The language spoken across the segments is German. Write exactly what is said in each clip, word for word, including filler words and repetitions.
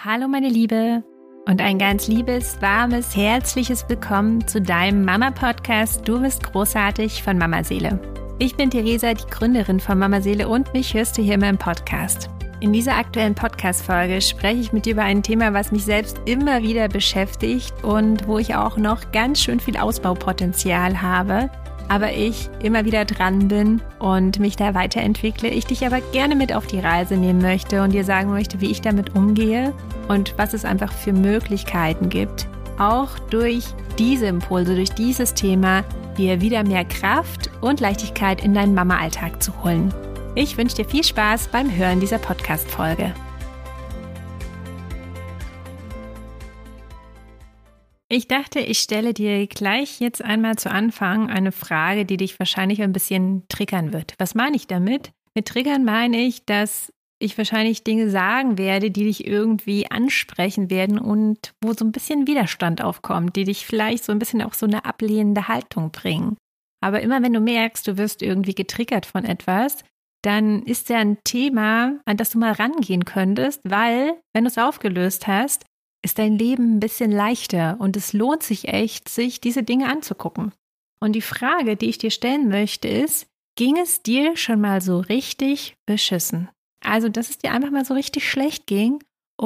Hallo meine Liebe und ein ganz liebes, warmes, herzliches Willkommen zu deinem Mama-Podcast Du bist großartig von Mama Seele. Ich bin Theresa, die Gründerin von Mama Seele und mich hörst du hier immer im Podcast. In dieser aktuellen Podcast-Folge spreche ich mit dir über ein Thema, was mich selbst immer wieder beschäftigt und wo ich auch noch ganz schön viel Ausbaupotenzial habe, aber ich immer wieder dran bin und mich da weiterentwickle. Ich dich aber gerne mit auf die Reise nehmen möchte und dir sagen möchte, wie ich damit umgehe und was es einfach für Möglichkeiten gibt, auch durch diese Impulse, durch dieses Thema, dir wieder mehr Kraft und Leichtigkeit in deinen Mama-Alltag zu holen. Ich wünsche dir viel Spaß beim Hören dieser Podcast-Folge. Ich dachte, ich stelle dir gleich jetzt einmal zu Anfang eine Frage, die dich wahrscheinlich ein bisschen triggern wird. Was meine ich damit? Mit triggern meine ich, dass ich wahrscheinlich Dinge sagen werde, die dich irgendwie ansprechen werden und wo so ein bisschen Widerstand aufkommt, die dich vielleicht so ein bisschen auch so eine ablehnende Haltung bringen. Aber immer wenn du merkst, du wirst irgendwie getriggert von etwas, dann ist ja ein Thema, an das du mal rangehen könntest, weil, wenn du es aufgelöst hast, ist dein Leben ein bisschen leichter und es lohnt sich echt, sich diese Dinge anzugucken. Und die Frage, die ich dir stellen möchte, ist, ging es dir schon mal so richtig beschissen? Also, dass es dir einfach mal so richtig schlecht ging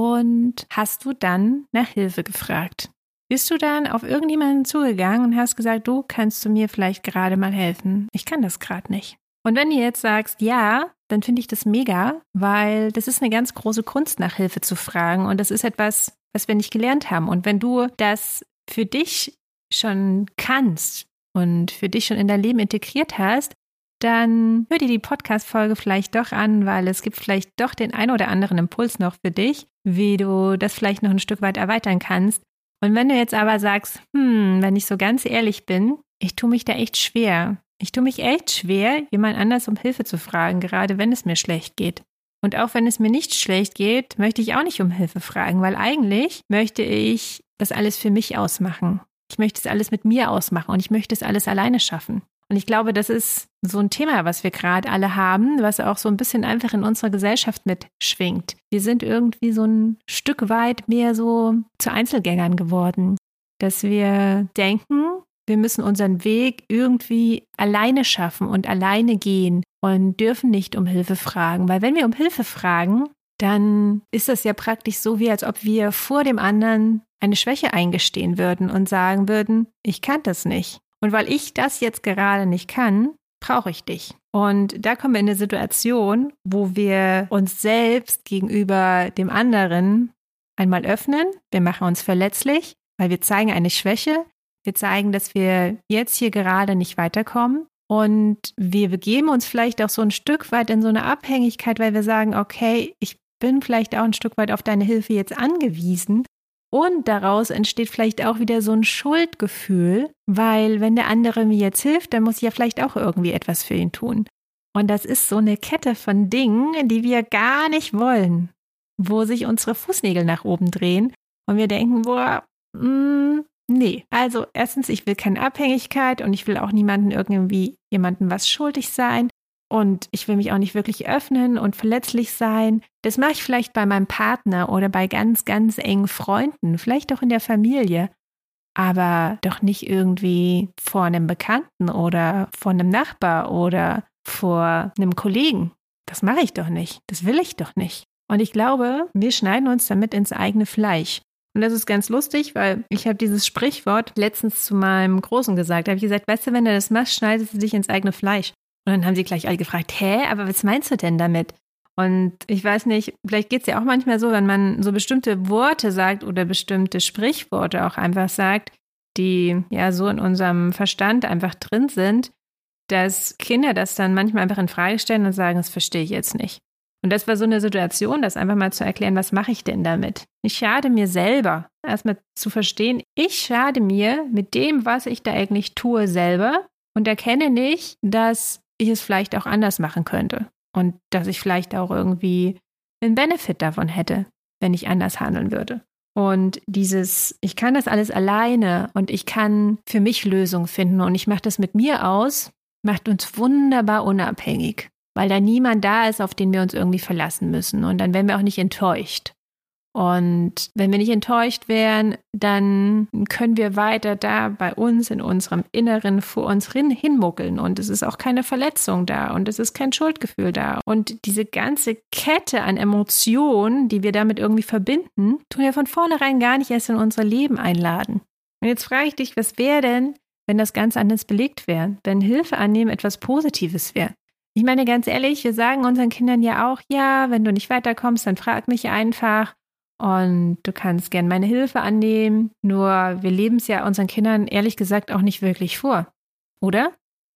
und hast du dann nach Hilfe gefragt? Bist du dann auf irgendjemanden zugegangen und hast gesagt, du, kannst du mir vielleicht gerade mal helfen? Ich kann das gerade nicht. Und wenn du jetzt sagst, ja, dann finde ich das mega, weil das ist eine ganz große Kunst, nach Hilfe zu fragen und das ist etwas, was wir nicht gelernt haben. Und wenn du das für dich schon kannst und für dich schon in dein Leben integriert hast, dann hör dir die Podcast-Folge vielleicht doch an, weil es gibt vielleicht doch den ein oder anderen Impuls noch für dich, wie du das vielleicht noch ein Stück weit erweitern kannst. Und wenn du jetzt aber sagst, hm, wenn ich so ganz ehrlich bin, ich tue mich da echt schwer. Ich tue mich echt schwer, jemand anders um Hilfe zu fragen, gerade wenn es mir schlecht geht. Und auch wenn es mir nicht schlecht geht, möchte ich auch nicht um Hilfe fragen, weil eigentlich möchte ich das alles für mich ausmachen. Ich möchte es alles mit mir ausmachen und ich möchte es alles alleine schaffen. Und ich glaube, das ist so ein Thema, was wir gerade alle haben, was auch so ein bisschen einfach in unserer Gesellschaft mitschwingt. Wir sind irgendwie so ein Stück weit mehr so zu Einzelgängern geworden, dass wir denken, wir müssen unseren Weg irgendwie alleine schaffen und alleine gehen und dürfen nicht um Hilfe fragen. Weil wenn wir um Hilfe fragen, dann ist das ja praktisch so, wie als ob wir vor dem anderen eine Schwäche eingestehen würden und sagen würden, ich kann das nicht. Und weil ich das jetzt gerade nicht kann, brauche ich dich. Und da kommen wir in eine Situation, wo wir uns selbst gegenüber dem anderen einmal öffnen. Wir machen uns verletzlich, weil wir zeigen eine Schwäche. Wir zeigen, dass wir jetzt hier gerade nicht weiterkommen und wir begeben uns vielleicht auch so ein Stück weit in so eine Abhängigkeit, weil wir sagen, okay, ich bin vielleicht auch ein Stück weit auf deine Hilfe jetzt angewiesen und daraus entsteht vielleicht auch wieder so ein Schuldgefühl, weil wenn der andere mir jetzt hilft, dann muss ich ja vielleicht auch irgendwie etwas für ihn tun. Und das ist so eine Kette von Dingen, die wir gar nicht wollen, wo sich unsere Fußnägel nach oben drehen und wir denken, boah, mh, nee, also erstens, ich will keine Abhängigkeit und ich will auch niemanden irgendwie jemandem was schuldig sein und ich will mich auch nicht wirklich öffnen und verletzlich sein. Das mache ich vielleicht bei meinem Partner oder bei ganz, ganz engen Freunden, vielleicht auch in der Familie, aber doch nicht irgendwie vor einem Bekannten oder vor einem Nachbar oder vor einem Kollegen. Das mache ich doch nicht, das will ich doch nicht. Und ich glaube, wir schneiden uns damit ins eigene Fleisch. Und das ist ganz lustig, weil ich habe dieses Sprichwort letztens zu meinem Großen gesagt. Da habe ich gesagt, weißt du, wenn du das machst, schneidest du dich ins eigene Fleisch. Und dann haben sie gleich alle gefragt, hä, aber was meinst du denn damit? Und ich weiß nicht, vielleicht geht es ja auch manchmal so, wenn man so bestimmte Worte sagt oder bestimmte Sprichworte auch einfach sagt, die ja so in unserem Verstand einfach drin sind, dass Kinder das dann manchmal einfach in Frage stellen und sagen, das verstehe ich jetzt nicht. Und das war so eine Situation, das einfach mal zu erklären, was mache ich denn damit? Ich schade mir selber, erstmal zu verstehen, ich schade mir mit dem, was ich da eigentlich tue, selber und erkenne nicht, dass ich es vielleicht auch anders machen könnte und dass ich vielleicht auch irgendwie einen Benefit davon hätte, wenn ich anders handeln würde. Und dieses, ich kann das alles alleine und ich kann für mich Lösungen finden und ich mache das mit mir aus, macht uns wunderbar unabhängig. Weil da niemand da ist, auf den wir uns irgendwie verlassen müssen. Und dann werden wir auch nicht enttäuscht. Und wenn wir nicht enttäuscht werden, dann können wir weiter da bei uns in unserem Inneren vor uns hin, hinmuckeln. Und es ist auch keine Verletzung da und es ist kein Schuldgefühl da. Und diese ganze Kette an Emotionen, die wir damit irgendwie verbinden, tun wir von vornherein gar nicht erst in unser Leben einladen. Und jetzt frage ich dich, was wäre denn, wenn das ganz anders belegt wäre? Wenn Hilfe annehmen etwas Positives wäre? Ich meine, ganz ehrlich, wir sagen unseren Kindern ja auch, ja, wenn du nicht weiterkommst, dann frag mich einfach. Und du kannst gern meine Hilfe annehmen, nur wir leben es ja unseren Kindern ehrlich gesagt auch nicht wirklich vor, oder?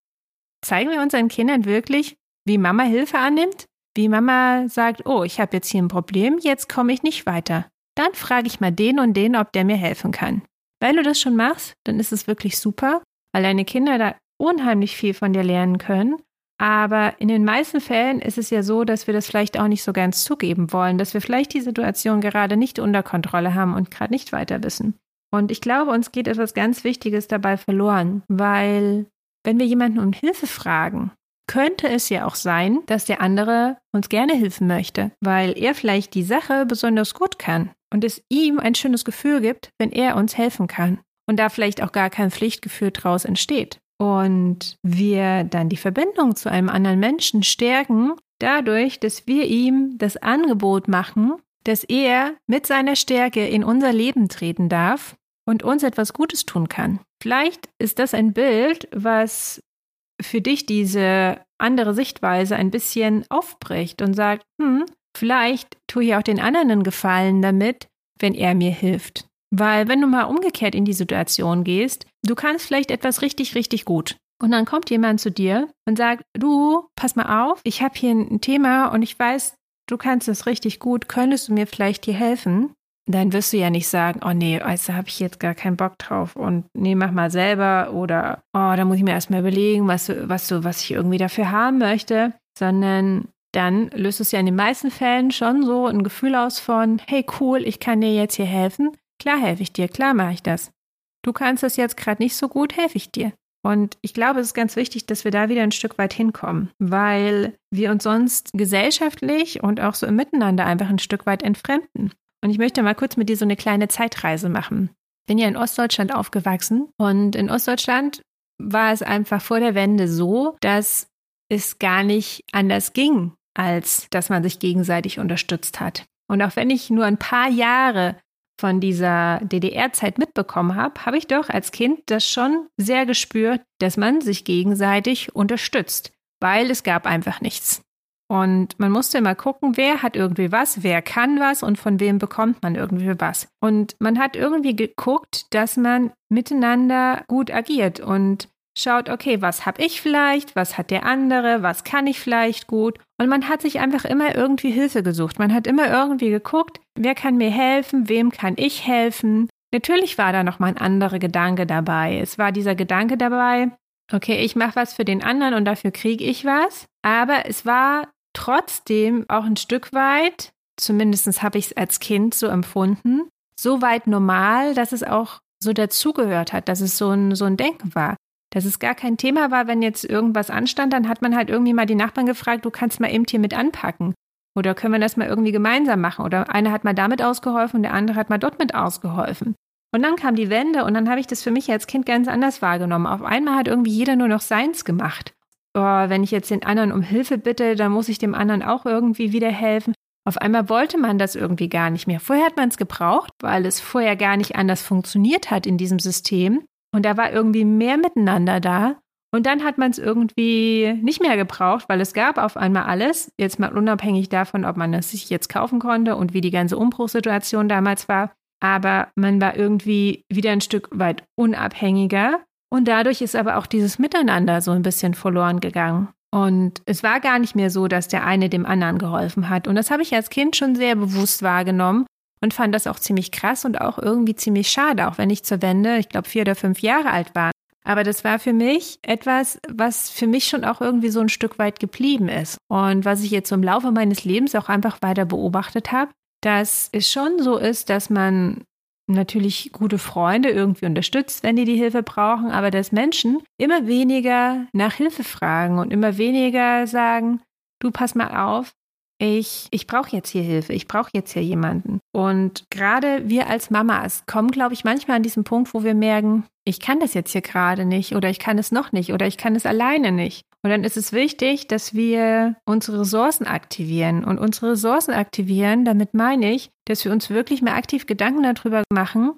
Zeigen wir unseren Kindern wirklich, wie Mama Hilfe annimmt? Wie Mama sagt, oh, ich habe jetzt hier ein Problem, jetzt komme ich nicht weiter. Dann frage ich mal den und den, ob der mir helfen kann. Wenn du das schon machst, dann ist es wirklich super, weil deine Kinder da unheimlich viel von dir lernen können. Aber in den meisten Fällen ist es ja so, dass wir das vielleicht auch nicht so ganz zugeben wollen, dass wir vielleicht die Situation gerade nicht unter Kontrolle haben und gerade nicht weiter wissen. Und ich glaube, uns geht etwas ganz Wichtiges dabei verloren, weil wenn wir jemanden um Hilfe fragen, könnte es ja auch sein, dass der andere uns gerne helfen möchte, weil er vielleicht die Sache besonders gut kann und es ihm ein schönes Gefühl gibt, wenn er uns helfen kann und da vielleicht auch gar kein Pflichtgefühl draus entsteht. Und wir dann die Verbindung zu einem anderen Menschen stärken, dadurch, dass wir ihm das Angebot machen, dass er mit seiner Stärke in unser Leben treten darf und uns etwas Gutes tun kann. Vielleicht ist das ein Bild, was für dich diese andere Sichtweise ein bisschen aufbricht und sagt, hm, vielleicht tue ich auch den anderen einen Gefallen damit, wenn er mir hilft. Weil wenn du mal umgekehrt in die Situation gehst, du kannst vielleicht etwas richtig, richtig gut. Und dann kommt jemand zu dir und sagt, du, pass mal auf, ich habe hier ein Thema und ich weiß, du kannst es richtig gut, könntest du mir vielleicht hier helfen? Dann wirst du ja nicht sagen, oh nee, also habe ich jetzt gar keinen Bock drauf und nee, mach mal selber oder oh, da muss ich mir erstmal überlegen, was du, was du, was ich irgendwie dafür haben möchte, sondern dann löst es ja in den meisten Fällen schon so ein Gefühl aus von, hey cool, ich kann dir jetzt hier helfen. Klar helfe ich dir, klar mache ich das. Du kannst das jetzt gerade nicht so gut, helfe ich dir. Und ich glaube, es ist ganz wichtig, dass wir da wieder ein Stück weit hinkommen, weil wir uns sonst gesellschaftlich und auch so im Miteinander einfach ein Stück weit entfremden. Und ich möchte mal kurz mit dir so eine kleine Zeitreise machen. Ich bin ja in Ostdeutschland aufgewachsen und in Ostdeutschland war es einfach vor der Wende so, dass es gar nicht anders ging, als dass man sich gegenseitig unterstützt hat. Und auch wenn ich nur ein paar Jahre von dieser D D R-Zeit mitbekommen habe, habe ich doch als Kind das schon sehr gespürt, dass man sich gegenseitig unterstützt, weil es gab einfach nichts. Und man musste immer gucken, wer hat irgendwie was, wer kann was und von wem bekommt man irgendwie was. Und man hat irgendwie geguckt, dass man miteinander gut agiert und schaut, okay, was habe ich vielleicht, was hat der andere, was kann ich vielleicht gut. Und man hat sich einfach immer irgendwie Hilfe gesucht. Man hat immer irgendwie geguckt, wer kann mir helfen, wem kann ich helfen. Natürlich war da noch mal ein anderer Gedanke dabei. Es war dieser Gedanke dabei, okay, ich mache was für den anderen und dafür kriege ich was. Aber es war trotzdem auch ein Stück weit, zumindest habe ich es als Kind so empfunden, so weit normal, dass es auch so dazugehört hat, dass es so ein, so ein Denken war. Dass es gar kein Thema war, wenn jetzt irgendwas anstand, dann hat man halt irgendwie mal die Nachbarn gefragt, du kannst mal eben hier mit anpacken. Oder können wir das mal irgendwie gemeinsam machen? Oder einer hat mal damit ausgeholfen und der andere hat mal dort mit ausgeholfen. Und dann kam die Wende und dann habe ich das für mich als Kind ganz anders wahrgenommen. Auf einmal hat irgendwie jeder nur noch seins gemacht. Oh, wenn ich jetzt den anderen um Hilfe bitte, dann muss ich dem anderen auch irgendwie wieder helfen. Auf einmal wollte man das irgendwie gar nicht mehr. Vorher hat man es gebraucht, weil es vorher gar nicht anders funktioniert hat in diesem System. Und da war irgendwie mehr Miteinander da. Und dann hat man es irgendwie nicht mehr gebraucht, weil es gab auf einmal alles. Jetzt mal unabhängig davon, ob man es sich jetzt kaufen konnte und wie die ganze Umbruchssituation damals war. Aber man war irgendwie wieder ein Stück weit unabhängiger. Und dadurch ist aber auch dieses Miteinander so ein bisschen verloren gegangen. Und es war gar nicht mehr so, dass der eine dem anderen geholfen hat. Und das habe ich als Kind schon sehr bewusst wahrgenommen. Und fand das auch ziemlich krass und auch irgendwie ziemlich schade, auch wenn ich zur Wende, ich glaube, vier oder fünf Jahre alt war. Aber das war für mich etwas, was für mich schon auch irgendwie so ein Stück weit geblieben ist. Und was ich jetzt so im Laufe meines Lebens auch einfach weiter beobachtet habe, dass es schon so ist, dass man natürlich gute Freunde irgendwie unterstützt, wenn die die Hilfe brauchen, aber dass Menschen immer weniger nach Hilfe fragen und immer weniger sagen, du pass mal auf, ich, ich brauche jetzt hier Hilfe, ich brauche jetzt hier jemanden. Und gerade wir als Mamas kommen, glaube ich, manchmal an diesen Punkt, wo wir merken, ich kann das jetzt hier gerade nicht oder ich kann es noch nicht oder ich kann es alleine nicht. Und dann ist es wichtig, dass wir unsere Ressourcen aktivieren. Und unsere Ressourcen aktivieren, damit meine ich, dass wir uns wirklich mal aktiv Gedanken darüber machen,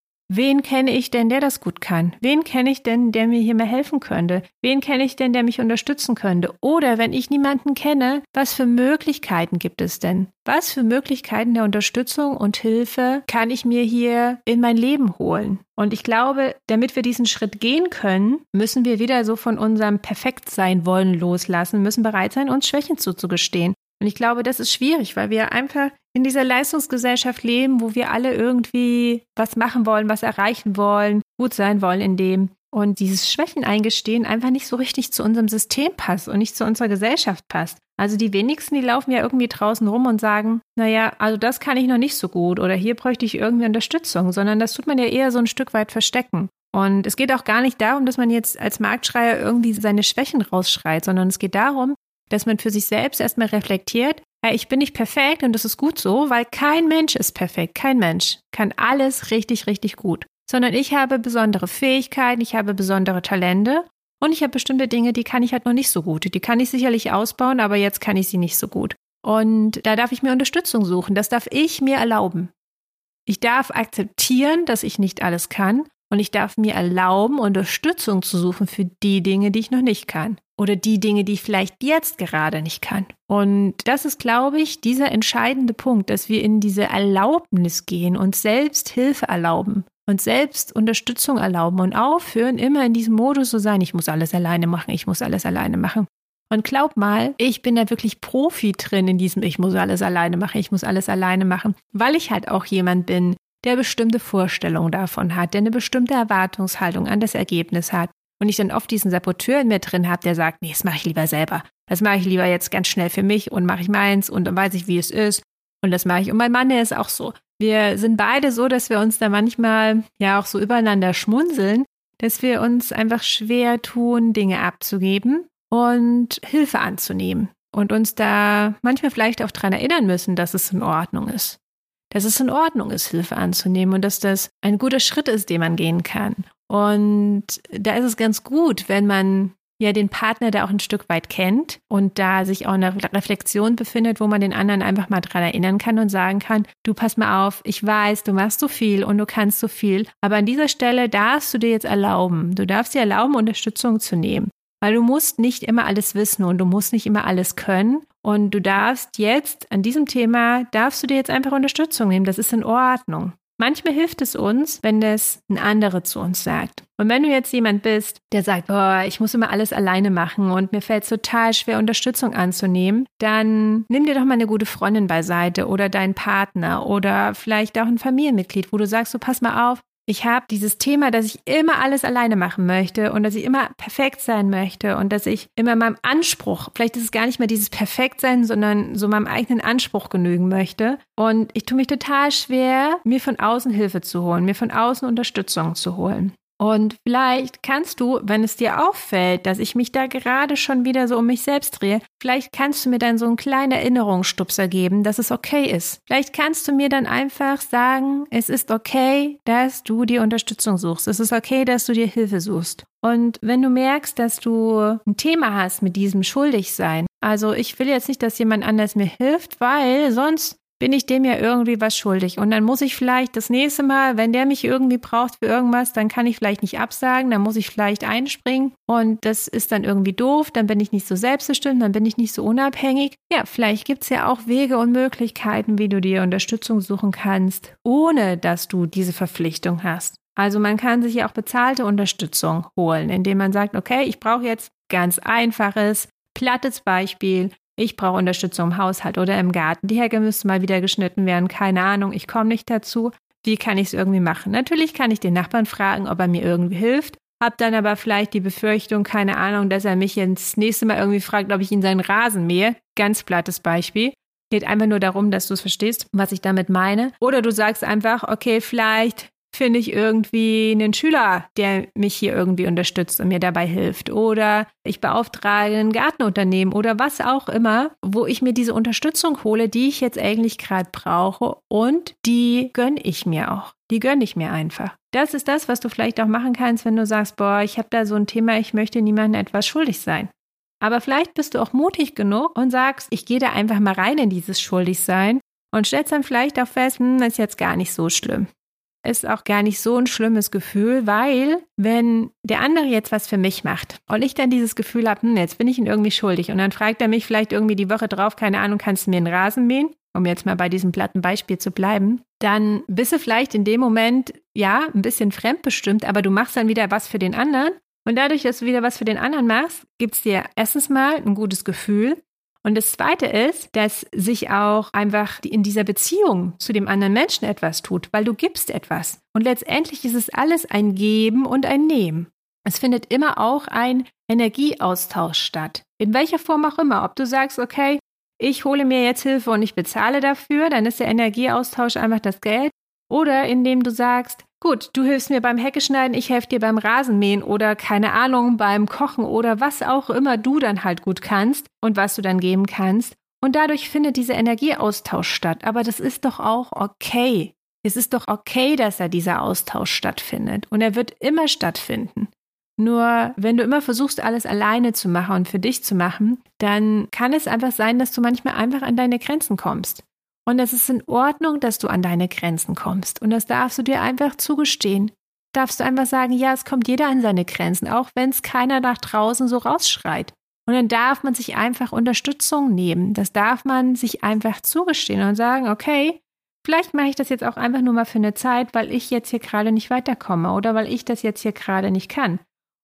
wen kenne ich denn, der das gut kann? Wen kenne ich denn, der mir hier mal helfen könnte? Wen kenne ich denn, der mich unterstützen könnte? Oder wenn ich niemanden kenne, was für Möglichkeiten gibt es denn? Was für Möglichkeiten der Unterstützung und Hilfe kann ich mir hier in mein Leben holen? Und ich glaube, damit wir diesen Schritt gehen können, müssen wir wieder so von unserem Perfektsein wollen loslassen, müssen bereit sein, uns Schwächen zuzugestehen. Und ich glaube, das ist schwierig, weil wir einfach in dieser Leistungsgesellschaft leben, wo wir alle irgendwie was machen wollen, was erreichen wollen, gut sein wollen in dem. Und dieses Schwächen eingestehen einfach nicht so richtig zu unserem System passt und nicht zu unserer Gesellschaft passt. Also die wenigsten, die laufen ja irgendwie draußen rum und sagen, naja, also das kann ich noch nicht so gut oder hier bräuchte ich irgendwie Unterstützung, sondern das tut man ja eher so ein Stück weit verstecken. Und es geht auch gar nicht darum, dass man jetzt als Marktschreier irgendwie seine Schwächen rausschreit, sondern es geht darum, dass man für sich selbst erstmal reflektiert, hey, ich bin nicht perfekt und das ist gut so, weil kein Mensch ist perfekt. Kein Mensch kann alles richtig, richtig gut. Sondern ich habe besondere Fähigkeiten, ich habe besondere Talente und ich habe bestimmte Dinge, die kann ich halt noch nicht so gut. Die kann ich sicherlich ausbauen, aber jetzt kann ich sie nicht so gut. Und da darf ich mir Unterstützung suchen. Das darf ich mir erlauben. Ich darf akzeptieren, dass ich nicht alles kann. Und ich darf mir erlauben, Unterstützung zu suchen für die Dinge, die ich noch nicht kann. Oder die Dinge, die ich vielleicht jetzt gerade nicht kann. Und das ist, glaube ich, dieser entscheidende Punkt, dass wir in diese Erlaubnis gehen und selbst Hilfe erlauben und selbst Unterstützung erlauben und aufhören, immer in diesem Modus zu sein, ich muss alles alleine machen, ich muss alles alleine machen. Und glaub mal, ich bin da wirklich Profi drin in diesem, ich muss alles alleine machen, ich muss alles alleine machen, weil ich halt auch jemand bin, der bestimmte Vorstellungen davon hat, der eine bestimmte Erwartungshaltung an das Ergebnis hat. Und ich dann oft diesen Saboteur in mir drin habe, der sagt, nee, das mache ich lieber selber. Das mache ich lieber jetzt ganz schnell für mich und mache ich meins und dann weiß ich, wie es ist. Und das mache ich. Und mein Mann, der ist auch so. Wir sind beide so, dass wir uns da manchmal ja auch so übereinander schmunzeln, dass wir uns einfach schwer tun, Dinge abzugeben und Hilfe anzunehmen. Und uns da manchmal vielleicht auch dran erinnern müssen, dass es in Ordnung ist. Dass es in Ordnung ist, Hilfe anzunehmen und dass das ein guter Schritt ist, den man gehen kann. Und da ist es ganz gut, wenn man ja den Partner da auch ein Stück weit kennt und da sich auch eine Reflexion befindet, wo man den anderen einfach mal dran erinnern kann und sagen kann, du pass mal auf, ich weiß, du machst so viel und du kannst so viel, aber an dieser Stelle darfst du dir jetzt erlauben, du darfst dir erlauben, Unterstützung zu nehmen. Weil du musst nicht immer alles wissen und du musst nicht immer alles können. Und du darfst jetzt, an diesem Thema, darfst du dir jetzt einfach Unterstützung nehmen. Das ist in Ordnung. Manchmal hilft es uns, wenn das ein anderer zu uns sagt. Und wenn du jetzt jemand bist, der sagt, boah, ich muss immer alles alleine machen und mir fällt es total schwer, Unterstützung anzunehmen, dann nimm dir doch mal eine gute Freundin beiseite oder deinen Partner oder vielleicht auch ein Familienmitglied, wo du sagst, so pass mal auf, ich habe dieses Thema, dass ich immer alles alleine machen möchte und dass ich immer perfekt sein möchte und dass ich immer meinem Anspruch, vielleicht ist es gar nicht mehr dieses Perfektsein, sondern so meinem eigenen Anspruch genügen möchte. Und ich tue mich total schwer, mir von außen Hilfe zu holen, mir von außen Unterstützung zu holen. Und vielleicht kannst du, wenn es dir auffällt, dass ich mich da gerade schon wieder so um mich selbst drehe, vielleicht kannst du mir dann so einen kleinen Erinnerungsstupser geben, dass es okay ist. Vielleicht kannst du mir dann einfach sagen, es ist okay, dass du dir Unterstützung suchst. Es ist okay, dass du dir Hilfe suchst. Und wenn du merkst, dass du ein Thema hast mit diesem Schuldigsein, also ich will jetzt nicht, dass jemand anders mir hilft, weil sonst bin ich dem ja irgendwie was schuldig. Und dann muss ich vielleicht das nächste Mal, wenn der mich irgendwie braucht für irgendwas, dann kann ich vielleicht nicht absagen, dann muss ich vielleicht einspringen. Und das ist dann irgendwie doof, dann bin ich nicht so selbstbestimmt, dann bin ich nicht so unabhängig. Ja, vielleicht gibt es ja auch Wege und Möglichkeiten, wie du dir Unterstützung suchen kannst, ohne dass du diese Verpflichtung hast. Also man kann sich ja auch bezahlte Unterstützung holen, indem man sagt, okay, ich brauche jetzt ganz einfaches, plattes Beispiel. Ich brauche Unterstützung im Haushalt oder im Garten. Die Hecke müsste mal wieder geschnitten werden. Keine Ahnung, ich komme nicht dazu. Wie kann ich es irgendwie machen? Natürlich kann ich den Nachbarn fragen, ob er mir irgendwie hilft. Hab dann aber vielleicht die Befürchtung, keine Ahnung, dass er mich ins nächste Mal irgendwie fragt, ob ich ihn seinen Rasen mähe. Ganz plattes Beispiel. Geht einfach nur darum, dass du es verstehst, was ich damit meine. Oder du sagst einfach, okay, vielleicht finde ich irgendwie einen Schüler, der mich hier irgendwie unterstützt und mir dabei hilft. Oder ich beauftrage ein Gartenunternehmen oder was auch immer, wo ich mir diese Unterstützung hole, die ich jetzt eigentlich gerade brauche und die gönne ich mir auch. Die gönne ich mir einfach. Das ist das, was du vielleicht auch machen kannst, wenn du sagst, boah, ich habe da so ein Thema, ich möchte niemandem etwas schuldig sein. Aber vielleicht bist du auch mutig genug und sagst, ich gehe da einfach mal rein in dieses Schuldigsein und stellst dann vielleicht auch fest, hm, das ist jetzt gar nicht so schlimm. Ist auch gar nicht so ein schlimmes Gefühl, weil wenn der andere jetzt was für mich macht und ich dann dieses Gefühl habe, hm, jetzt bin ich ihn irgendwie schuldig und dann fragt er mich vielleicht irgendwie die Woche drauf, keine Ahnung, kannst du mir den Rasen mähen? Um jetzt mal bei diesem platten Beispiel zu bleiben, dann bist du vielleicht in dem Moment, ja, ein bisschen fremdbestimmt, aber du machst dann wieder was für den anderen. Und dadurch, dass du wieder was für den anderen machst, gibt es dir erstens mal ein gutes Gefühl. Und das Zweite ist, dass sich auch einfach in dieser Beziehung zu dem anderen Menschen etwas tut, weil du gibst etwas. Und letztendlich ist es alles ein Geben und ein Nehmen. Es findet immer auch ein Energieaustausch statt. In welcher Form auch immer. Ob du sagst, okay, ich hole mir jetzt Hilfe und ich bezahle dafür, dann ist der Energieaustausch einfach das Geld. Oder indem du sagst, gut, du hilfst mir beim Heckeschneiden, ich helfe dir beim Rasenmähen oder keine Ahnung, beim Kochen oder was auch immer du dann halt gut kannst und was du dann geben kannst. Und dadurch findet dieser Energieaustausch statt. Aber das ist doch auch okay. Es ist doch okay, dass da dieser Austausch stattfindet. Und er wird immer stattfinden. Nur wenn du immer versuchst, alles alleine zu machen und für dich zu machen, dann kann es einfach sein, dass du manchmal einfach an deine Grenzen kommst. Und es ist in Ordnung, dass du an deine Grenzen kommst. Und das darfst du dir einfach zugestehen. Darfst du einfach sagen, ja, es kommt jeder an seine Grenzen, auch wenn es keiner nach draußen so rausschreit. Und dann darf man sich einfach Unterstützung nehmen. Das darf man sich einfach zugestehen und sagen, okay, vielleicht mache ich das jetzt auch einfach nur mal für eine Zeit, weil ich jetzt hier gerade nicht weiterkomme oder weil ich das jetzt hier gerade nicht kann.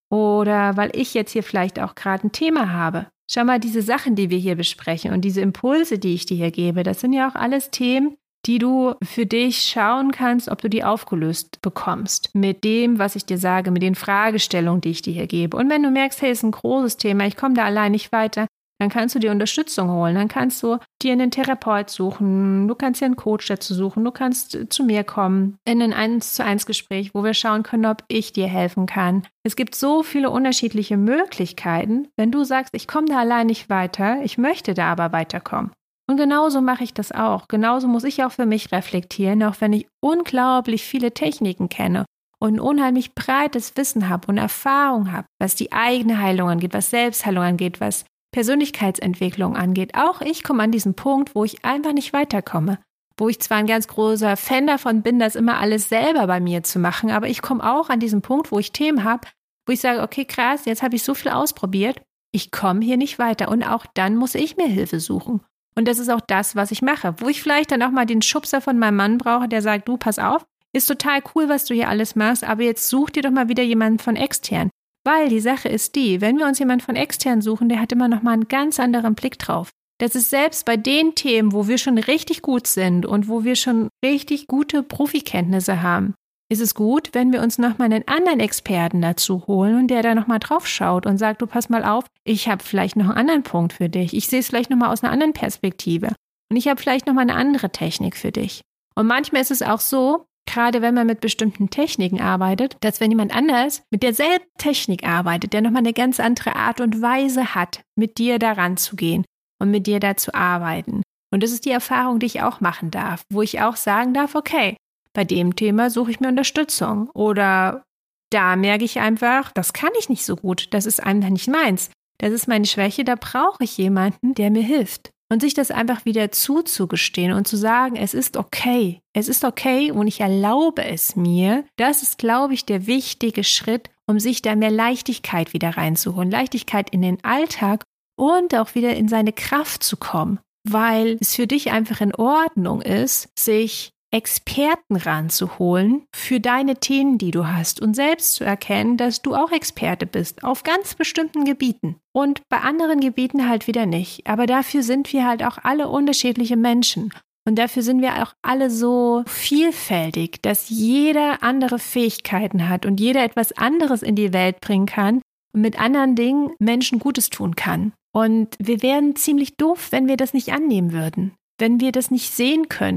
Oder weil ich jetzt hier vielleicht auch gerade ein Thema habe. Schau mal, diese Sachen, die wir hier besprechen und diese Impulse, die ich dir hier gebe, das sind ja auch alles Themen, die du für dich schauen kannst, ob du die aufgelöst bekommst. Mit dem, was ich dir sage, mit den Fragestellungen, die ich dir hier gebe. Und wenn du merkst, hey, es ist ein großes Thema, ich komme da allein nicht weiter, dann kannst du dir Unterstützung holen. Dann kannst du dir einen Therapeut suchen, du kannst dir einen Coach dazu suchen, du kannst zu mir kommen in ein eins zu eins Gespräch, wo wir schauen können, ob ich dir helfen kann. Es gibt so viele unterschiedliche Möglichkeiten, wenn du sagst, ich komme da allein nicht weiter, ich möchte da aber weiterkommen. Und genauso mache ich das auch. Genauso muss ich auch für mich reflektieren, auch wenn ich unglaublich viele Techniken kenne und ein unheimlich breites Wissen habe und Erfahrung habe, was die eigene Heilung angeht, was Selbstheilung angeht, was Persönlichkeitsentwicklung angeht. Auch ich komme an diesen Punkt, wo ich einfach nicht weiterkomme. Wo ich zwar ein ganz großer Fan davon bin, das immer alles selber bei mir zu machen, aber ich komme auch an diesen Punkt, wo ich Themen habe, wo ich sage, okay, krass, jetzt habe ich so viel ausprobiert, ich komme hier nicht weiter und auch dann muss ich mir Hilfe suchen. Und das ist auch das, was ich mache, wo ich vielleicht dann auch mal den Schubser von meinem Mann brauche, der sagt, du, pass auf, ist total cool, was du hier alles machst, aber jetzt such dir doch mal wieder jemanden von extern. Weil die Sache ist die, wenn wir uns jemanden von extern suchen, der hat immer noch mal einen ganz anderen Blick drauf. Das ist selbst bei den Themen, wo wir schon richtig gut sind und wo wir schon richtig gute Profikenntnisse haben, ist es gut, wenn wir uns noch mal einen anderen Experten dazu holen und der da noch mal drauf schaut und sagt, du pass mal auf, ich habe vielleicht noch einen anderen Punkt für dich. Ich sehe es vielleicht noch mal aus einer anderen Perspektive und ich habe vielleicht noch mal eine andere Technik für dich. Und manchmal ist es auch so, gerade wenn man mit bestimmten Techniken arbeitet, dass wenn jemand anders mit derselben Technik arbeitet, der nochmal eine ganz andere Art und Weise hat, mit dir daran zu gehen und mit dir da zu arbeiten. Und das ist die Erfahrung, die ich auch machen darf, wo ich auch sagen darf, okay, bei dem Thema suche ich mir Unterstützung oder da merke ich einfach, das kann ich nicht so gut, das ist einfach nicht meins. Das ist meine Schwäche, da brauche ich jemanden, der mir hilft. Und sich das einfach wieder zuzugestehen und zu sagen, es ist okay, es ist okay und ich erlaube es mir, das ist, glaube ich, der wichtige Schritt, um sich da mehr Leichtigkeit wieder reinzuholen. Leichtigkeit in den Alltag und auch wieder in seine Kraft zu kommen, weil es für dich einfach in Ordnung ist, sich Experten ranzuholen für deine Themen, die du hast und selbst zu erkennen, dass du auch Experte bist auf ganz bestimmten Gebieten und bei anderen Gebieten halt wieder nicht. Aber dafür sind wir halt auch alle unterschiedliche Menschen und dafür sind wir auch alle so vielfältig, dass jeder andere Fähigkeiten hat und jeder etwas anderes in die Welt bringen kann und mit anderen Dingen Menschen Gutes tun kann. Und wir wären ziemlich doof, wenn wir das nicht annehmen würden, wenn wir das nicht sehen könnten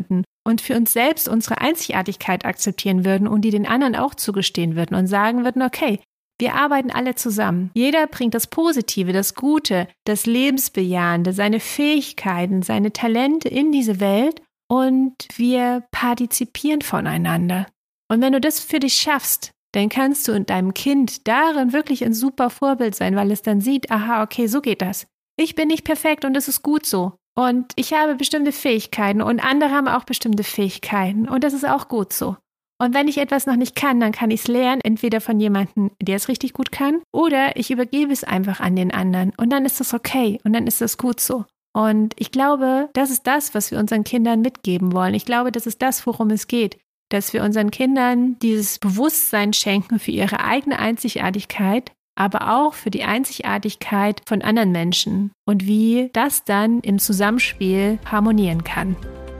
und für uns selbst unsere Einzigartigkeit akzeptieren würden und die den anderen auch zugestehen würden und sagen würden, okay, wir arbeiten alle zusammen. Jeder bringt das Positive, das Gute, das Lebensbejahende, seine Fähigkeiten, seine Talente in diese Welt und wir partizipieren voneinander. Und wenn du das für dich schaffst, dann kannst du in deinem Kind darin wirklich ein super Vorbild sein, weil es dann sieht, aha, okay, so geht das. Ich bin nicht perfekt und es ist gut so. Und ich habe bestimmte Fähigkeiten und andere haben auch bestimmte Fähigkeiten und das ist auch gut so. Und wenn ich etwas noch nicht kann, dann kann ich es lernen, entweder von jemandem, der es richtig gut kann, oder ich übergebe es einfach an den anderen. Und dann ist das okay und dann ist das gut so. Und ich glaube, das ist das, was wir unseren Kindern mitgeben wollen. Ich glaube, das ist das, worum es geht. Dass wir unseren Kindern dieses Bewusstsein schenken für ihre eigene Einzigartigkeit, aber auch für die Einzigartigkeit von anderen Menschen und wie das dann im Zusammenspiel harmonieren kann.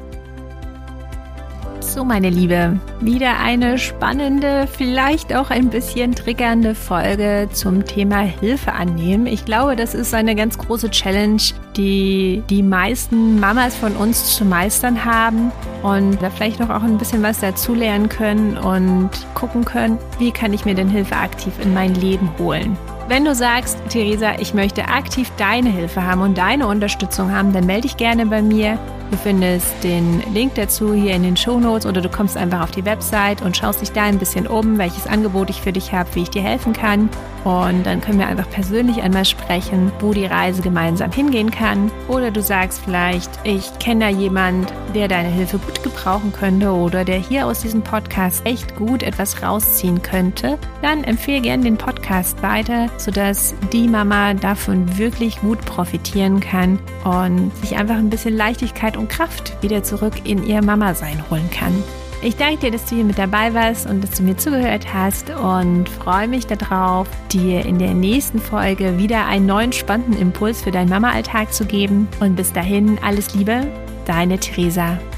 So, meine Liebe, wieder eine spannende, vielleicht auch ein bisschen triggernde Folge zum Thema Hilfe annehmen. Ich glaube, das ist eine ganz große Challenge, die die meisten Mamas von uns zu meistern haben und da vielleicht noch auch ein bisschen was dazulernen können und gucken können, wie kann ich mir denn Hilfe aktiv in mein Leben holen. Wenn du sagst, Theresa, ich möchte aktiv deine Hilfe haben und deine Unterstützung haben, dann melde dich gerne bei mir. Du findest den Link dazu hier in den Shownotes oder du kommst einfach auf die Website und schaust dich da ein bisschen um, welches Angebot ich für dich habe, wie ich dir helfen kann. Und dann können wir einfach persönlich einmal sprechen, wo die Reise gemeinsam hingehen kann. Oder du sagst vielleicht, ich kenne da jemand, der deine Hilfe gut gebrauchen könnte oder der hier aus diesem Podcast echt gut etwas rausziehen könnte. Dann empfehle gerne den Podcast weiter, sodass die Mama davon wirklich gut profitieren kann und sich einfach ein bisschen Leichtigkeit und Kraft wieder zurück in ihr Mama-Sein holen kann. Ich danke dir, dass du hier mit dabei warst und dass du mir zugehört hast und freue mich darauf, dir in der nächsten Folge wieder einen neuen spannenden Impuls für deinen Mama-Alltag zu geben. Und bis dahin, alles Liebe, deine Theresa.